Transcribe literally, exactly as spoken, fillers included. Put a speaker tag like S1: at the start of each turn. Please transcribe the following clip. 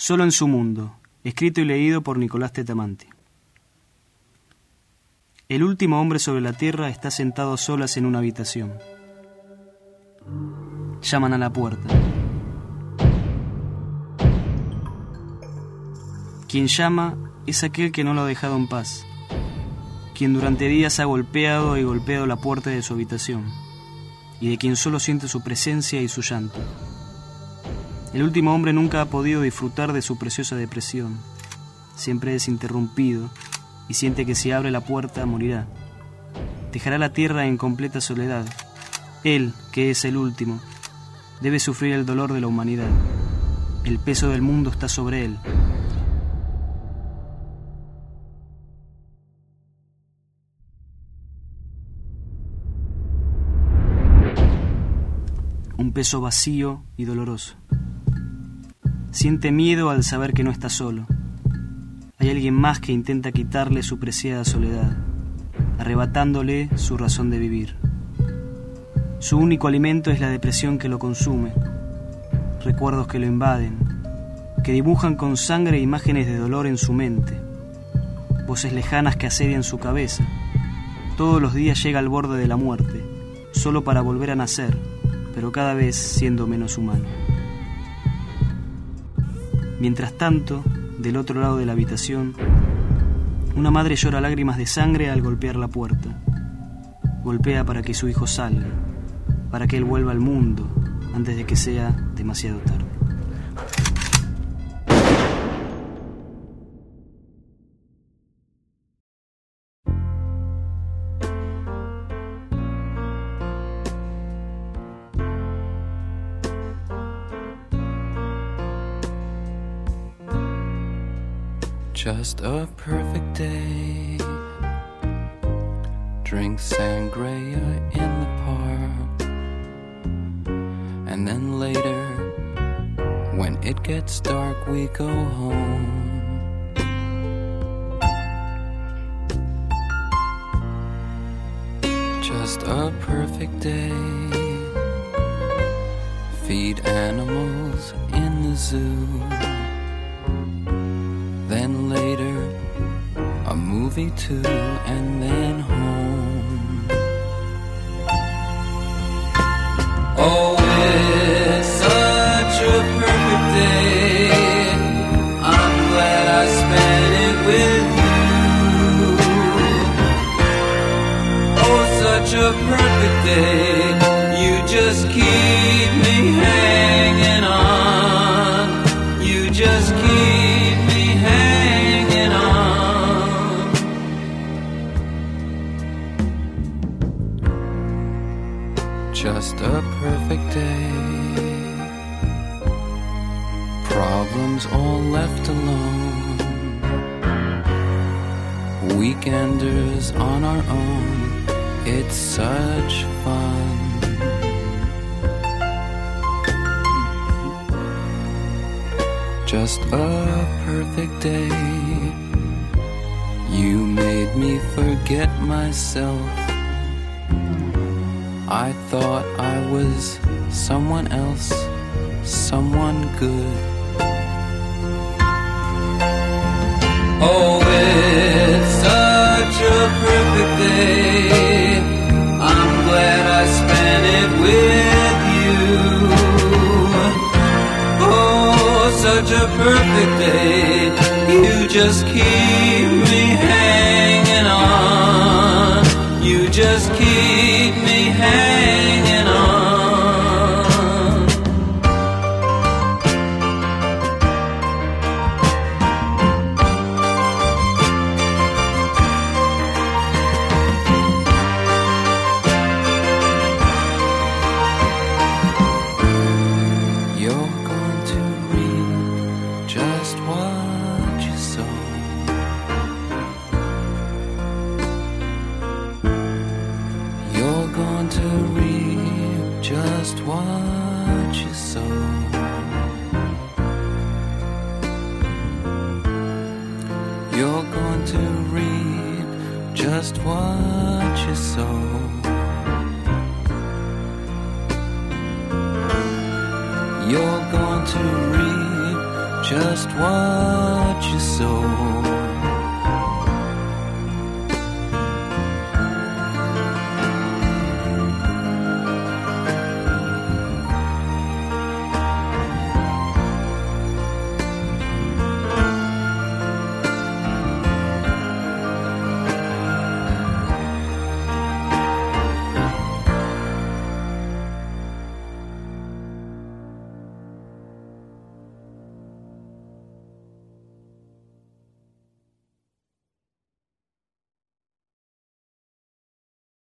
S1: Solo en su mundo, escrito y leído por Nicolás Tetamanti. El último hombre sobre la tierra está sentado a solas en una habitación. Llaman a la puerta. Quien llama es aquel que no lo ha dejado en paz, quien durante días ha golpeado y golpeado la puerta de su habitación, y de quien solo siente su presencia y su llanto. El último hombre nunca ha podido disfrutar de su preciosa depresión. Siempre es interrumpido y siente que si abre la puerta morirá. Dejará la tierra en completa soledad. Él, que es el último, debe sufrir el dolor de la humanidad. El peso del mundo está sobre él. Un peso vacío y doloroso. Siente miedo al saber que no está solo. Hay alguien más que intenta quitarle su preciada soledad, arrebatándole su razón de vivir. Su único alimento es la depresión que lo consume, recuerdos que lo invaden, que dibujan con sangre imágenes de dolor en su mente, voces lejanas que asedian su cabeza. Todos los días llega al borde de la muerte, solo para volver a nacer, pero cada vez siendo menos humano. Mientras tanto, del otro lado de la habitación, una madre llora lágrimas de sangre al golpear la puerta. Golpea para que su hijo salga, para que él vuelva al mundo antes de que sea demasiado tarde.
S2: Just a perfect day. Drink sangria in the park. And then later, when it gets dark, we go home. Just a perfect day. Feed animals in the zoo. Then later, a movie too, and then home. Oh, it's such a perfect day. I'm glad I spent it with you. Oh, such a perfect day. You just keep me hanging on. You just keep me hanging on. Just a perfect day. Problems all left alone. Weekenders on our own. It's such fun. Just a perfect day. You made me forget myself. I thought I was someone else, someone good. Oh, it's such a perfect day. I'm glad I spent it with you. Oh, such a perfect day. You just keep me hanging on. You just keep me hanging on. Just what you sow. You're going to reap just what you sow.